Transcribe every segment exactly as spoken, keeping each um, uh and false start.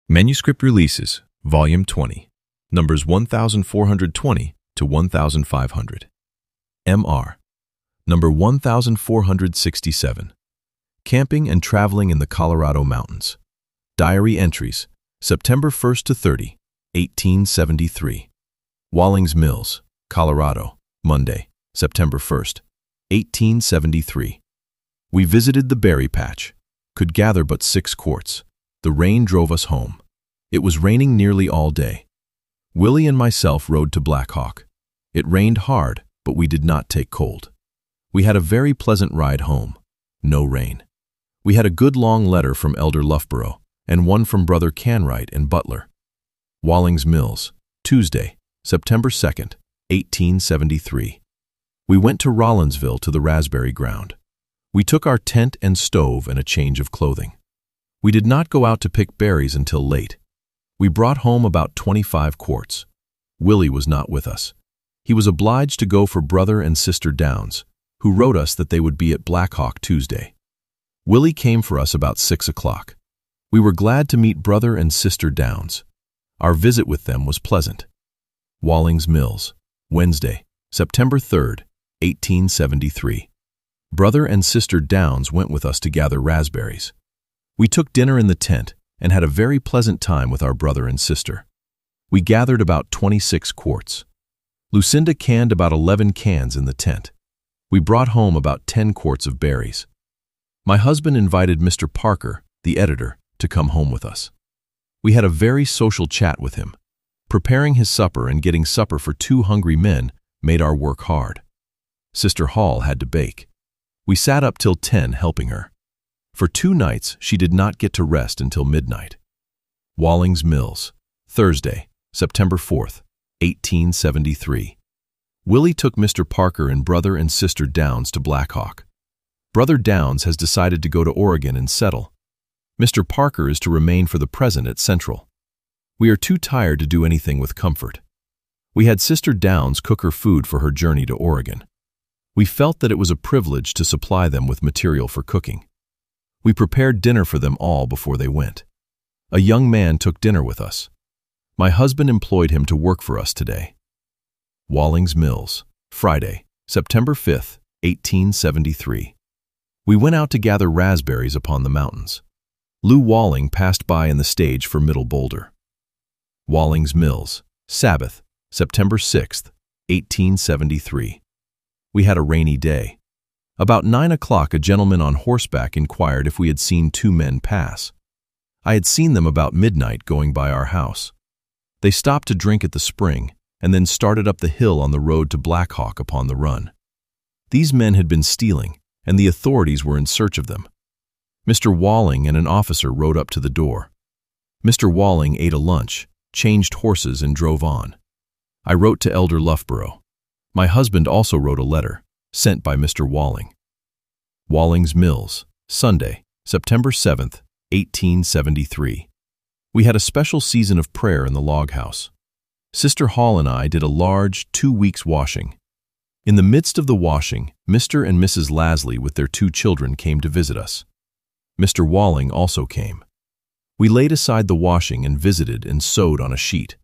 Manuscript Releases, Volume twenty, numbers one thousand four hundred twenty to one thousand five hundred. M R, number one thousand four hundred sixty-seven. Camping and Traveling in the Colorado Mountains. Diary Entries, September first to thirtieth, eighteen seventy-three. Wallings Mills, Colorado, Monday, September first, eighteen seventy-three. We visited the berry patch. Could gather but six quarts. The rain drove us home. It was raining nearly all day. Willie and myself rode to Black Hawk. It rained hard, but we did not take cold. We had a very pleasant ride home. No rain. We had a good long letter from Elder Loughborough and one from Brother Canwright in Butler. Wallings Mills, Tuesday, September second, eighteen seventy-three. We went to Rollinsville to the raspberry ground. We took our tent and stove and a change of clothing. We did not go out to pick berries until late. We brought home about twenty-five quarts. Willie was not with us. He was obliged to go for Brother and Sister Downs, who wrote us that they would be at Black Hawk Tuesday. Willie came for us about six o'clock. We were glad to meet Brother and Sister Downs. Our visit with them was pleasant. Wallings Mills, Wednesday, September third, eighteen seventy-three. Brother and Sister Downs went with us to gather raspberries. We took dinner in the tent and had a very pleasant time with our brother and sister. We gathered about twenty-six quarts. Lucinda canned about eleven cans in the tent. We brought home about ten quarts of berries. My husband invited Mister Parker, the editor, to come home with us. We had a very social chat with him. Preparing his supper and getting supper for two hungry men made our work hard. Sister Hall had to bake. We sat up till ten helping her. For two nights, she did not get to rest until midnight. Wallings Mills, Thursday, September fourth, eighteen seventy-three. Willie took Mister Parker and Brother and Sister Downs to Black Hawk. Brother Downs has decided to go to Oregon and settle. Mister Parker is to remain for the present at Central. We are too tired to do anything with comfort. We had Sister Downs cook her food for her journey to Oregon. We felt that it was a privilege to supply them with material for cooking. We prepared dinner for them all before they went. A young man took dinner with us. My husband employed him to work for us today. Wallings Mills, Friday, September fifth, eighteen seventy-three. We went out to gather raspberries upon the mountains. Lou Walling passed by in the stage for Middle Boulder. Wallings Mills, Sabbath, September sixth, eighteen seventy-three. We had a rainy day. About nine o'clock, a gentleman on horseback inquired if we had seen two men pass. I had seen them about midnight going by our house. They stopped to drink at the spring and then started up the hill on the road to Black Hawk upon the run. These men had been stealing, and the authorities were in search of them. Mister Walling and an officer rode up to the door. Mister Walling ate a lunch, changed horses, and drove on. I wrote to Elder Loughborough. My husband also wrote a letter, sent by Mister Walling. Wallings Mills, Sunday, September seventh, eighteen seventy-three. We had a special season of prayer in the log house. Sister Hall and I did a large, two weeks washing. In the midst of the washing, Mister and Missus Lasley with their two children came to visit us. Mister Walling also came. We laid aside the washing and visited and sewed on a sheet.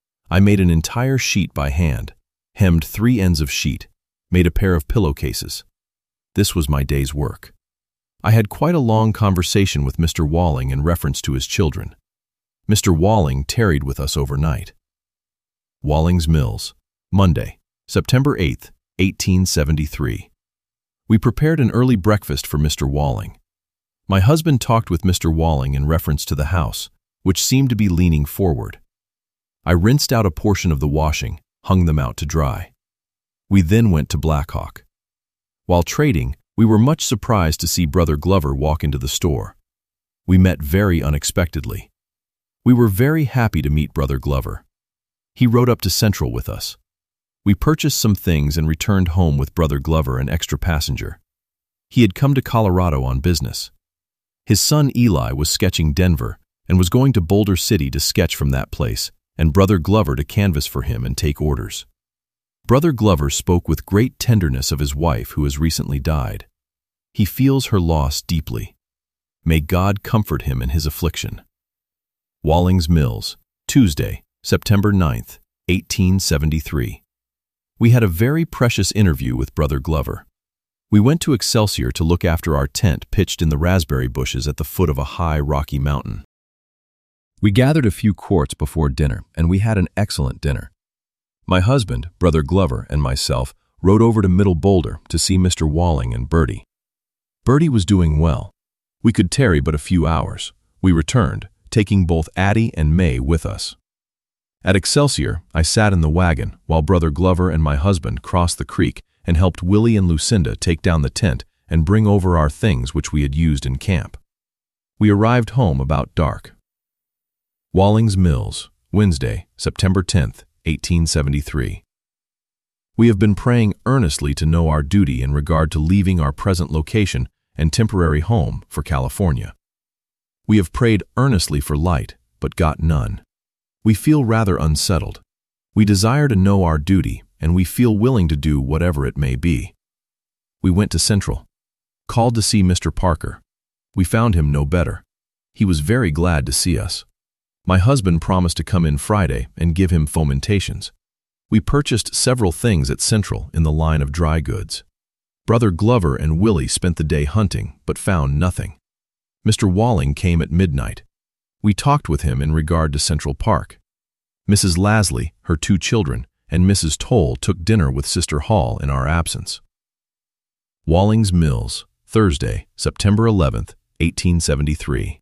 I made an entire sheet by hand, hemmed three ends of sheet, made a pair of pillowcases. This was my day's work. I had quite a long conversation with Mister Walling in reference to his children. Mister Walling tarried with us overnight. Wallings Mills, Monday, September eighth, eighteen seventy-three. We prepared an early breakfast for Mister Walling. My husband talked with Mister Walling in reference to the house, which seemed to be leaning forward. I rinsed out a portion of the washing, hung them out to dry. We then went to Black Hawk. While trading, we were much surprised to see Brother Glover walk into the store. We met very unexpectedly. We were very happy to meet Brother Glover. He rode up to Central with us. We purchased some things and returned home with Brother Glover, an extra passenger. He had come to Colorado on business. His son Eli was sketching Denver and was going to Boulder City to sketch from that place, and Brother Glover to canvas for him and take orders. Brother Glover spoke with great tenderness of his wife who has recently died. He feels her loss deeply. May God comfort him in his affliction. Wallings Mills, Tuesday, September ninth, eighteen seventy-three. We had a very precious interview with Brother Glover. We went to Excelsior to look after our tent pitched in the raspberry bushes at the foot of a high, rocky mountain. We gathered a few quarts before dinner, and we had an excellent dinner. My husband, Brother Glover, and myself rode over to Middle Boulder to see Mister Walling and Bertie. Bertie was doing well. We could tarry but a few hours. We returned, taking both Addie and May with us. At Excelsior, I sat in the wagon while Brother Glover and my husband crossed the creek and helped Willie and Lucinda take down the tent and bring over our things which we had used in camp. We arrived home about dark. Wallings Mills, Wednesday, September tenth, eighteen seventy-three. We have been praying earnestly to know our duty in regard to leaving our present location and temporary home for California. We have prayed earnestly for light, but got none. We feel rather unsettled. We desire to know our duty, and we feel willing to do whatever it may be. We went to Central, called to see Mister Parker. We found him no better. He was very glad to see us. My husband promised to come in Friday and give him fomentations. We purchased several things at Central in the line of dry goods. Brother Glover and Willie spent the day hunting, but found nothing. Mister Walling came at midnight. We talked with him in regard to Central Park. Missus Lasley, her two children, and Missus Toll took dinner with Sister Hall in our absence. Wallings Mills, Thursday, September eleventh, eighteen seventy-three.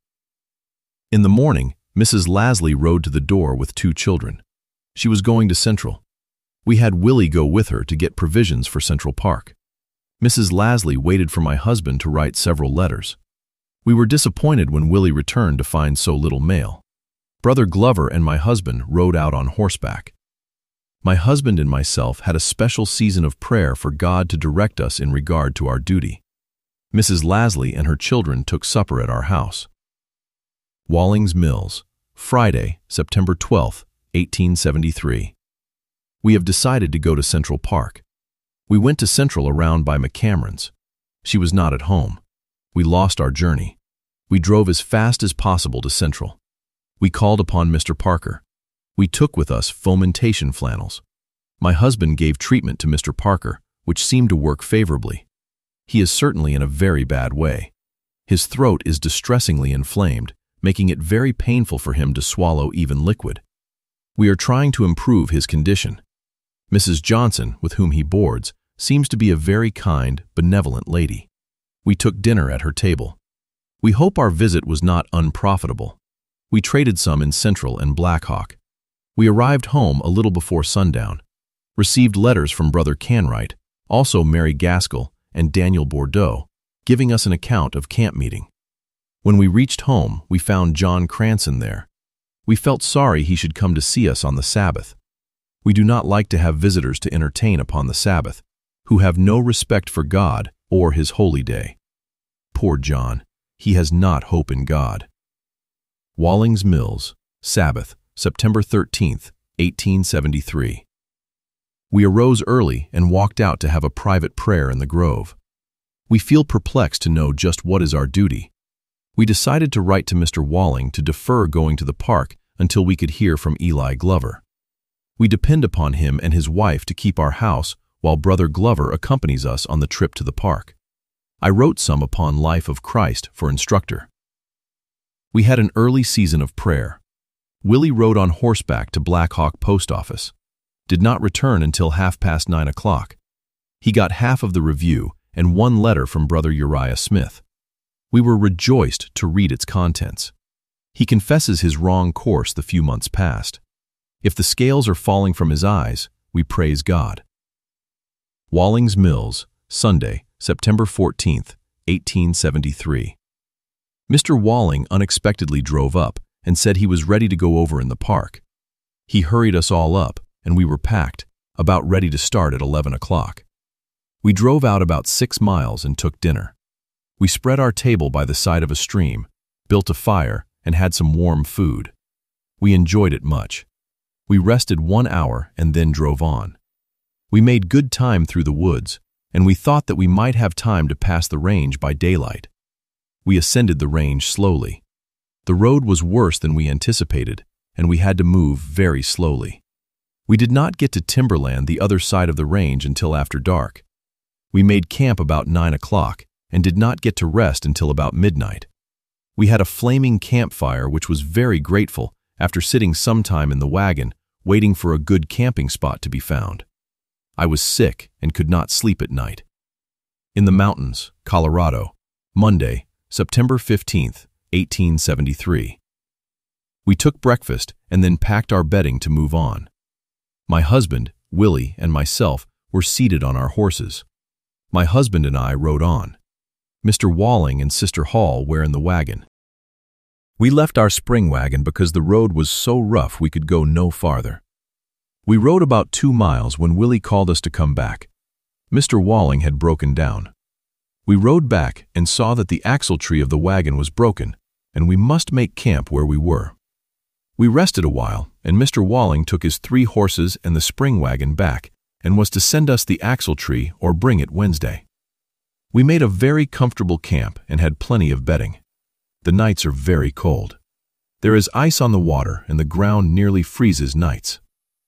In the morning, Missus Lasley rode to the door with two children. She was going to Central. We had Willie go with her to get provisions for Central Park. Missus Lasley waited for my husband to write several letters. We were disappointed when Willie returned to find so little mail. Brother Glover and my husband rode out on horseback. My husband and myself had a special season of prayer for God to direct us in regard to our duty. Missus Lasley and her children took supper at our house. Wallings Mills, Friday, September twelfth, eighteen seventy-three. We have decided to go to Central Park. We went to Central around by McCameron's. She was not at home. We lost our journey. We drove as fast as possible to Central. We called upon Mister Parker. We took with us fomentation flannels. My husband gave treatment to Mister Parker, which seemed to work favorably. He is certainly in a very bad way. His throat is distressingly inflamed, making it very painful for him to swallow even liquid. We are trying to improve his condition. Missus Johnson, with whom he boards, seems to be a very kind, benevolent lady. We took dinner at her table. We hope our visit was not unprofitable. We traded some in Central and Black Hawk. We arrived home a little before sundown, received letters from Brother Canwright, also Mary Gaskell and Daniel Bordeaux, giving us an account of camp meeting. When we reached home, we found John Cranson there. We felt sorry he should come to see us on the Sabbath. We do not like to have visitors to entertain upon the Sabbath, who have no respect for God or his holy day. Poor John, he has not hope in God. Wallings Mills, Sabbath, September thirteenth, eighteen seventy-three. We arose early and walked out to have a private prayer in the grove. We feel perplexed to know just what is our duty. We decided to write to Mister Walling to defer going to the park until we could hear from Eli Glover. We depend upon him and his wife to keep our house while Brother Glover accompanies us on the trip to the park. I wrote some upon Life of Christ for instructor. We had an early season of prayer. Willie rode on horseback to Black Hawk Post Office. Did not return until half past nine o'clock. He got half of the review and one letter from Brother Uriah Smith. We were rejoiced to read its contents. He confesses his wrong course the few months past. If the scales are falling from his eyes, we praise God. Wallings Mills, Sunday, September fourteenth, eighteen seventy-three. Mister Walling unexpectedly drove up and said he was ready to go over in the park. He hurried us all up, and we were packed, about ready to start at eleven o'clock. We drove out about six miles and took dinner. We spread our table by the side of a stream, built a fire, and had some warm food. We enjoyed it much. We rested one hour and then drove on. We made good time through the woods, and we thought that we might have time to pass the range by daylight. We ascended the range slowly. The road was worse than we anticipated, and we had to move very slowly. We did not get to Timberland, the other side of the range, until after dark. We made camp about nine o'clock and did not get to rest until about midnight. We had a flaming campfire, which was very grateful after sitting some time in the wagon, waiting for a good camping spot to be found. I was sick and could not sleep at night. In the mountains, Colorado, Monday, September fifteenth, eighteen seventy-three. We took breakfast and then packed our bedding to move on. My husband, Willie, and myself were seated on our horses. My husband and I rode on. Mister Walling and Sister Hall were in the wagon. We left our spring wagon because the road was so rough we could go no farther. We rode about two miles when Willie called us to come back. Mister Walling had broken down. We rode back and saw that the axle-tree of the wagon was broken, and we must make camp where we were. We rested a while, and Mister Walling took his three horses and the spring wagon back and was to send us the axle-tree or bring it Wednesday. We made a very comfortable camp and had plenty of bedding. The nights are very cold. There is ice on the water and the ground nearly freezes nights.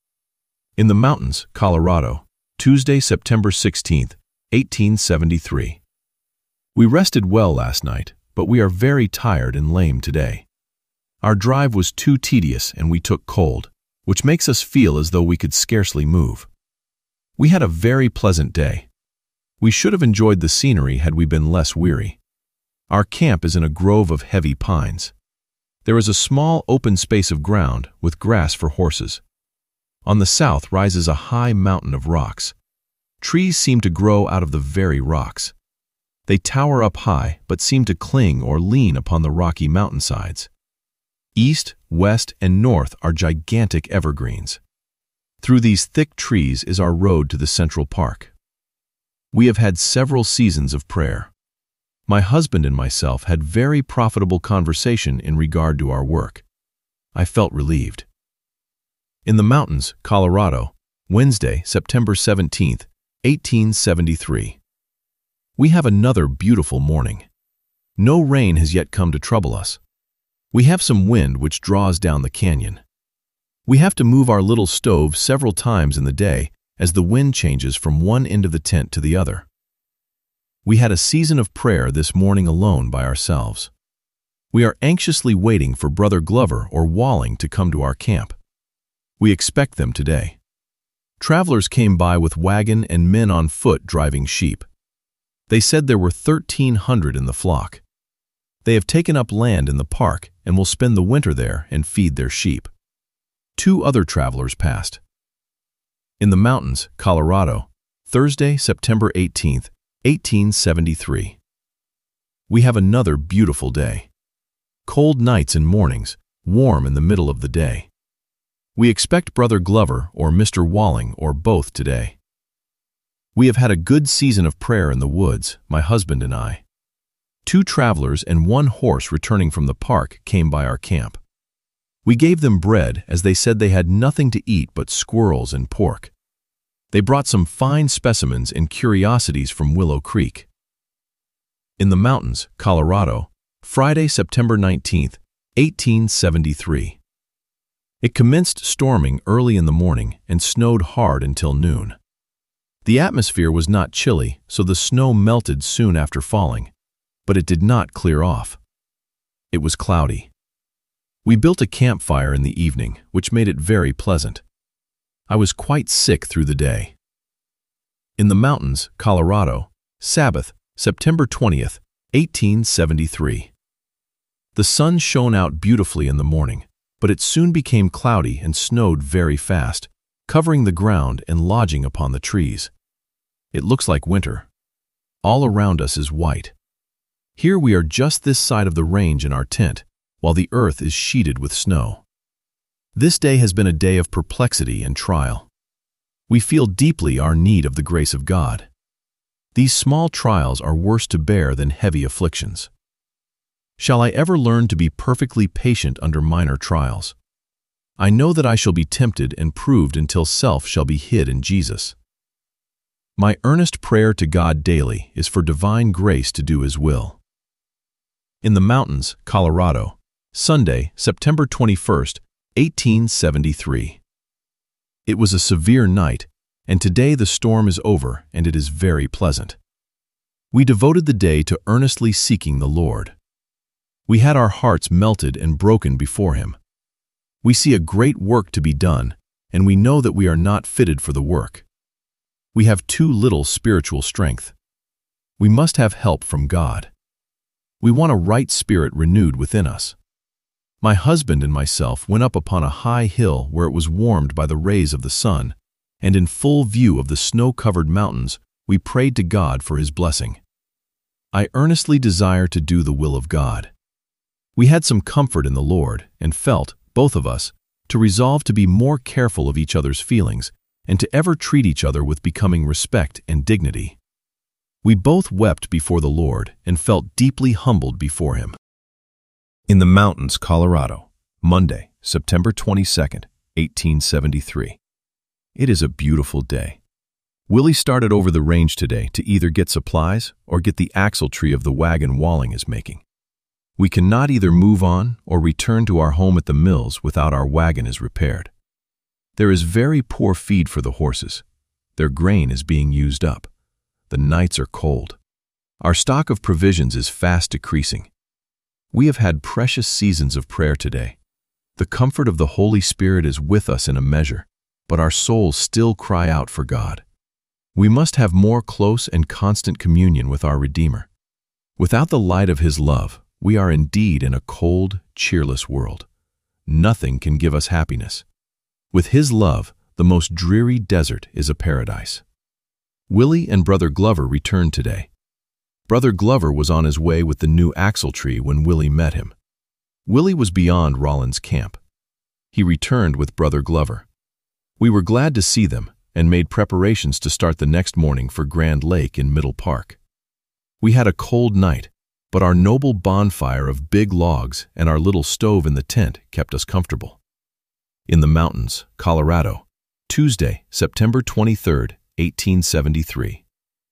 In the mountains, Colorado, Tuesday, September sixteenth, eighteen seventy-three. We rested well last night, but we are very tired and lame today. Our drive was too tedious and we took cold, which makes us feel as though we could scarcely move. We had a very pleasant day. We should have enjoyed the scenery had we been less weary. Our camp is in a grove of heavy pines. There is a small open space of ground with grass for horses. On the south rises a high mountain of rocks. Trees seem to grow out of the very rocks. They tower up high but seem to cling or lean upon the rocky mountainsides. East, west, and north are gigantic evergreens. Through these thick trees is our road to the Central Park. We have had several seasons of prayer. My husband and myself had very profitable conversation in regard to our work. I felt relieved. In the mountains, Colorado, Wednesday, September seventeenth, eighteen seventy-three. We have another beautiful morning. No rain has yet come to trouble us. We have some wind which draws down the canyon. We have to move our little stove several times in the day as the wind changes from one end of the tent to the other. We had a season of prayer this morning alone by ourselves. We are anxiously waiting for Brother Glover or Walling to come to our camp. We expect them today. Travelers came by with wagon and men on foot driving sheep. They said there were thirteen hundred in the flock. They have taken up land in the park and will spend the winter there and feed their sheep. Two other travelers passed. In the mountains, Colorado, Thursday, September eighteenth, eighteen seventy-three. We have another beautiful day. Cold nights and mornings, warm in the middle of the day. We expect Brother Glover or Mister Walling or both today. We have had a good season of prayer in the woods, my husband and I. Two travelers and one horse returning from the park came by our camp. We gave them bread as they said they had nothing to eat but squirrels and pork. They brought some fine specimens and curiosities from Willow Creek. In the mountains, Colorado, Friday, September nineteenth, eighteen seventy-three. It commenced storming early in the morning and snowed hard until noon. The atmosphere was not chilly, so the snow melted soon after falling, but it did not clear off. It was cloudy. We built a campfire in the evening, which made it very pleasant. I was quite sick through the day. In the mountains, Colorado, Sabbath, September twentieth, eighteen seventy-three. The sun shone out beautifully in the morning, but it soon became cloudy and snowed very fast, covering the ground and lodging upon the trees. It looks like winter. All around us is white. Here we are just this side of the range in our tent, while the earth is sheeted with snow. This day has been a day of perplexity and trial. We feel deeply our need of the grace of God. These small trials are worse to bear than heavy afflictions. Shall I ever learn to be perfectly patient under minor trials? I know that I shall be tempted and proved until self shall be hid in Jesus. My earnest prayer to God daily is for divine grace to do His will. In the mountains, Colorado, Sunday, September twenty-first, eighteen seventy-three. It was a severe night, and today the storm is over and it is very pleasant. We devoted the day to earnestly seeking the Lord. We had our hearts melted and broken before Him. We see a great work to be done, and we know that we are not fitted for the work. We have too little spiritual strength. We must have help from God. We want a right spirit renewed within us. My husband and myself went up upon a high hill where it was warmed by the rays of the sun, and in full view of the snow-covered mountains, we prayed to God for His blessing. I earnestly desire to do the will of God. We had some comfort in the Lord and felt, both of us, to resolve to be more careful of each other's feelings and to ever treat each other with becoming respect and dignity. We both wept before the Lord and felt deeply humbled before Him. In the mountains, Colorado, Monday, September twenty-second, eighteen seventy-three. It is a beautiful day. Willie started over the range today to either get supplies or get the axletree of the wagon Walling is making. We cannot either move on or return to our home at the mills without our wagon is repaired. There is very poor feed for the horses. Their grain is being used up. The nights are cold. Our stock of provisions is fast decreasing. We have had precious seasons of prayer today. The comfort of the Holy Spirit is with us in a measure, but our souls still cry out for God. We must have more close and constant communion with our Redeemer. Without the light of His love, we are indeed in a cold, cheerless world. Nothing can give us happiness. With His love, the most dreary desert is a paradise. Willie and Brother Glover returned today. Brother Glover was on his way with the new axletree when Willie met him. Willie was beyond Rollins' camp. He returned with Brother Glover. We were glad to see them and made preparations to start the next morning for Grand Lake in Middle Park. We had a cold night, but our noble bonfire of big logs and our little stove in the tent kept us comfortable. In the mountains, Colorado, Tuesday, September twenty-third, eighteen seventy-three.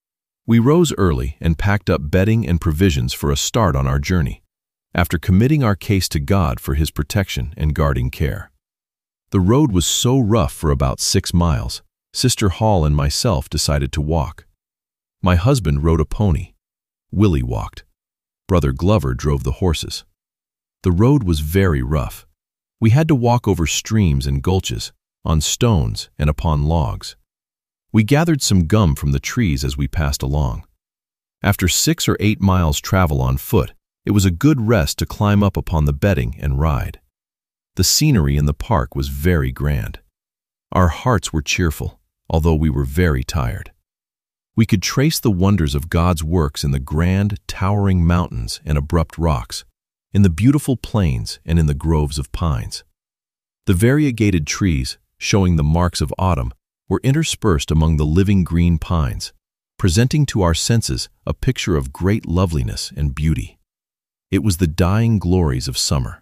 We rose early and packed up bedding and provisions for a start on our journey, after committing our case to God for His protection and guarding care. The road was so rough for about six miles, Sister Hall and myself decided to walk. My husband rode a pony. Willie walked. Brother Glover drove the horses. The road was very rough. We had to walk over streams and gulches, on stones and upon logs. We gathered some gum from the trees as we passed along. After six or eight miles travel on foot, it was a good rest to climb up upon the bedding and ride. The scenery in the park was very grand. Our hearts were cheerful, although we were very tired. We could trace the wonders of God's works in the grand, towering mountains and abrupt rocks, in the beautiful plains and in the groves of pines. The variegated trees, showing the marks of autumn, were interspersed among the living green pines, presenting to our senses a picture of great loveliness and beauty. It was the dying glories of summer.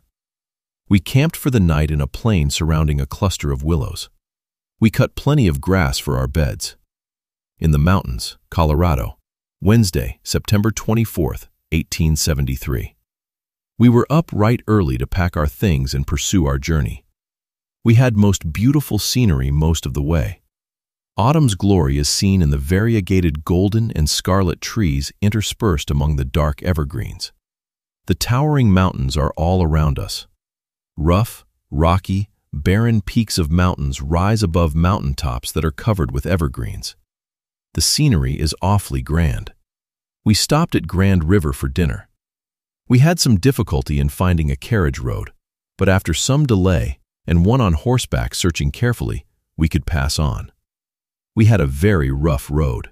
We camped for the night in a plain surrounding a cluster of willows. We cut plenty of grass for our beds. In the mountains, Colorado, Wednesday, September twenty-fourth, eighteen seventy-three. We were up right early to pack our things and pursue our journey. We had most beautiful scenery most of the way. Autumn's glory is seen in the variegated golden and scarlet trees interspersed among the dark evergreens. The towering mountains are all around us. Rough, rocky, barren peaks of mountains rise above mountaintops that are covered with evergreens. The scenery is awfully grand. We stopped at Grand River for dinner. We had some difficulty in finding a carriage road, but after some delay and one on horseback searching carefully, we could pass on. We had a very rough road.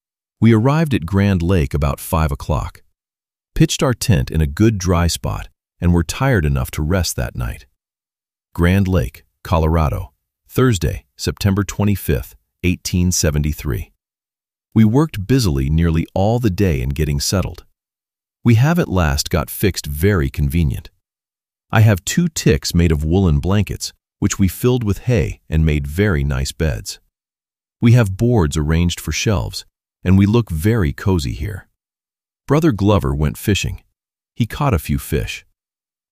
We arrived at Grand Lake about five o'clock, pitched our tent in a good dry spot, and were tired enough to rest that night. Grand Lake, Colorado, Thursday, September twenty-fifth, eighteen seventy-three. We worked busily nearly all the day in getting settled. We have at last got fixed very convenient. I have two ticks made of woolen blankets, which we filled with hay and made very nice beds. We have boards arranged for shelves, and we look very cozy here. Brother Glover went fishing. He caught a few fish.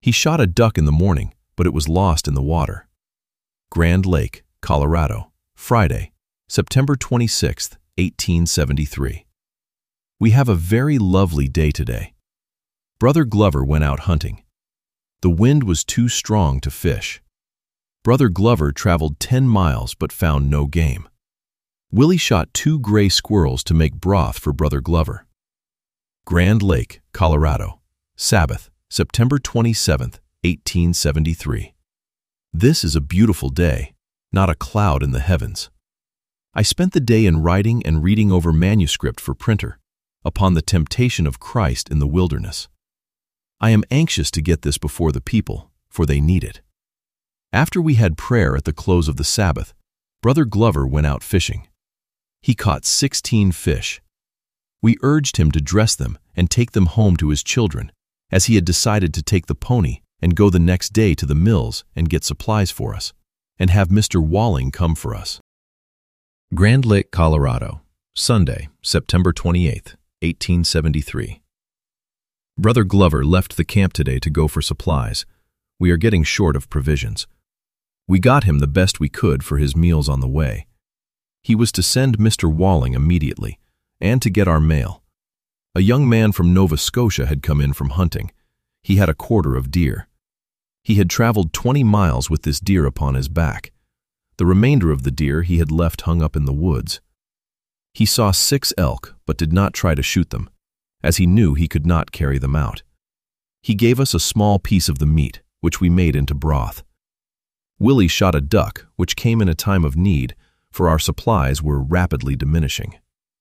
He shot a duck in the morning, but it was lost in the water. Grand Lake, Colorado, Friday, September twenty-sixth, eighteen seventy-three. We have a very lovely day today. Brother Glover went out hunting. The wind was too strong to fish. Brother Glover traveled ten miles but found no game. Willie shot two gray squirrels to make broth for Brother Glover. Grand Lake, Colorado, Sabbath, September twenty-seventh, eighteen seventy-three. This is a beautiful day, not a cloud in the heavens. I spent the day in writing and reading over manuscript for printer, upon the temptation of Christ in the wilderness. I am anxious to get this before the people, for they need it. After we had prayer at the close of the Sabbath, Brother Glover went out fishing. He caught sixteen fish. We urged him to dress them and take them home to his children, as he had decided to take the pony and go the next day to the mills and get supplies for us, and have Mister Walling come for us. Grand Lake, Colorado, Sunday, September twenty-eighth, eighteen seventy-three. Brother Glover left the camp today to go for supplies. We are getting short of provisions. We got him the best we could for his meals on the way. He was to send Mister Walling immediately, and to get our mail. A young man from Nova Scotia had come in from hunting. He had a quarter of deer. He had traveled twenty miles with this deer upon his back. The remainder of the deer he had left hung up in the woods. He saw six elk, but did not try to shoot them, as he knew he could not carry them out. He gave us a small piece of the meat, which we made into broth. Willie shot a duck, which came in a time of need, for our supplies were rapidly diminishing.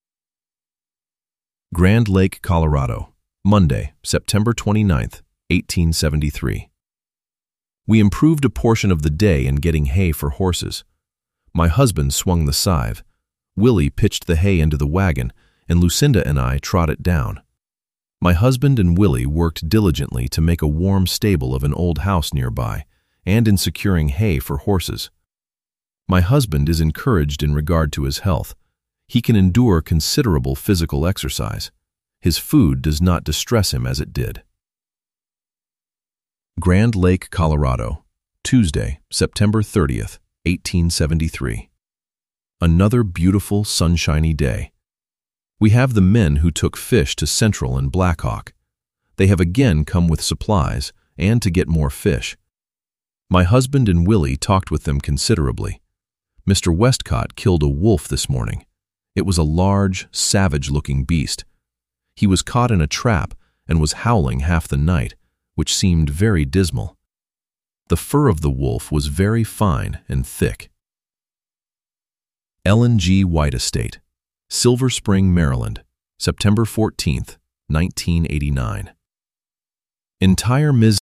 Grand Lake, Colorado, Monday, September twenty-ninth, eighteen seventy-three. We improved a portion of the day in getting hay for horses. My husband swung the scythe. Willie pitched the hay into the wagon, and Lucinda and I trod it down. My husband and Willie worked diligently to make a warm stable of an old house nearby, and in securing hay for horses. My husband is encouraged in regard to his health. He can endure considerable physical exercise. His food does not distress him as it did. Grand Lake, Colorado, Tuesday, September thirtieth, eighteen seventy-three. Another beautiful, sunshiny day. We have the men who took fish to Central and Blackhawk. They have again come with supplies and to get more fish. My husband and Willie talked with them considerably. Mister Westcott killed a wolf this morning. It was a large, savage-looking beast. He was caught in a trap and was howling half the night, which seemed very dismal. The fur of the wolf was very fine and thick. Ellen G. White Estate, Silver Spring, Maryland, September fourteenth, nineteen eighty-nine. Entire Miz